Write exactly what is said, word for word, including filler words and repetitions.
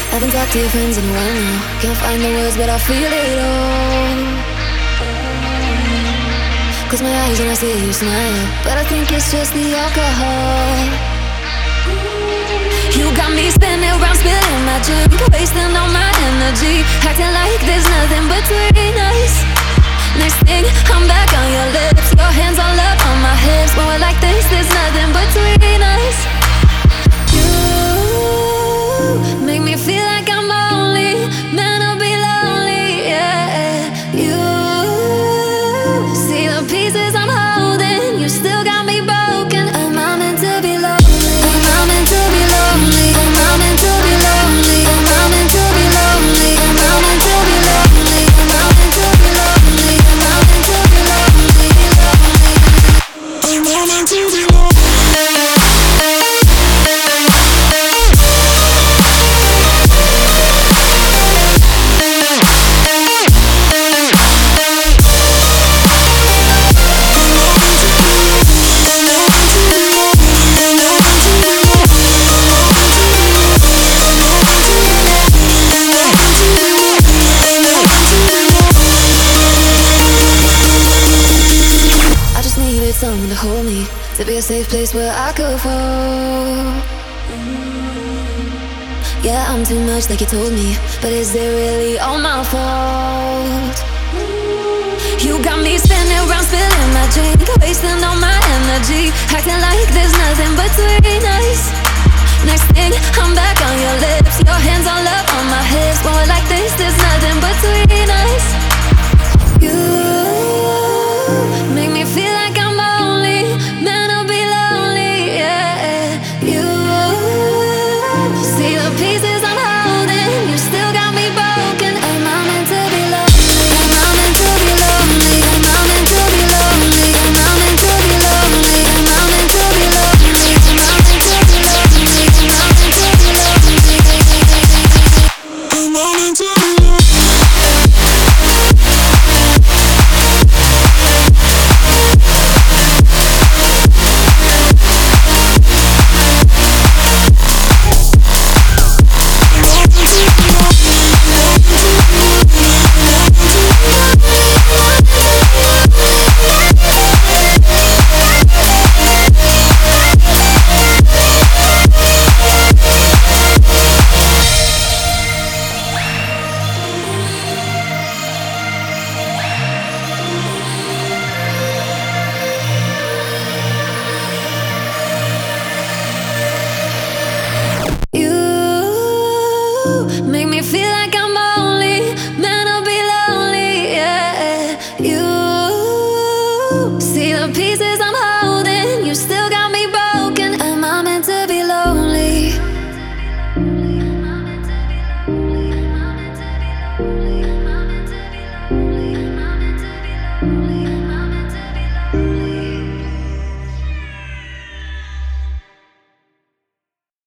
Haven't talked to your friends in a while now. Can't find the words, but I feel it all. Close my eyes and I see you smile, but I think it's just the alcohol. You got me spinning around, spilling my drink, wasting all my energy, acting like there's nothing between us. Next thing, I'm back on your lips, your hands all up on my hips. When we're like this, there's nothing between us. You make me feel like I'm only meant to be lonely, yeah. You see the pieces I'm holding, you still got me broken. Am I meant to be lonely? Am I meant to be lonely? Am I meant to be lonely? Am I meant to be lonely? Am I meant to be lonely? Am I meant to be lonely? Am I meant to be lonely? Am I meant to be lonely? Someone to hold me, to be a safe place where I could fall. Yeah, I'm too much like you told me, but is it really all my fault? You got me spinning around, spilling my drink, wasting all my energy, acting like there's nothing between us. Next thing, I'm back on your lips, your hands all up on my hips. When we're like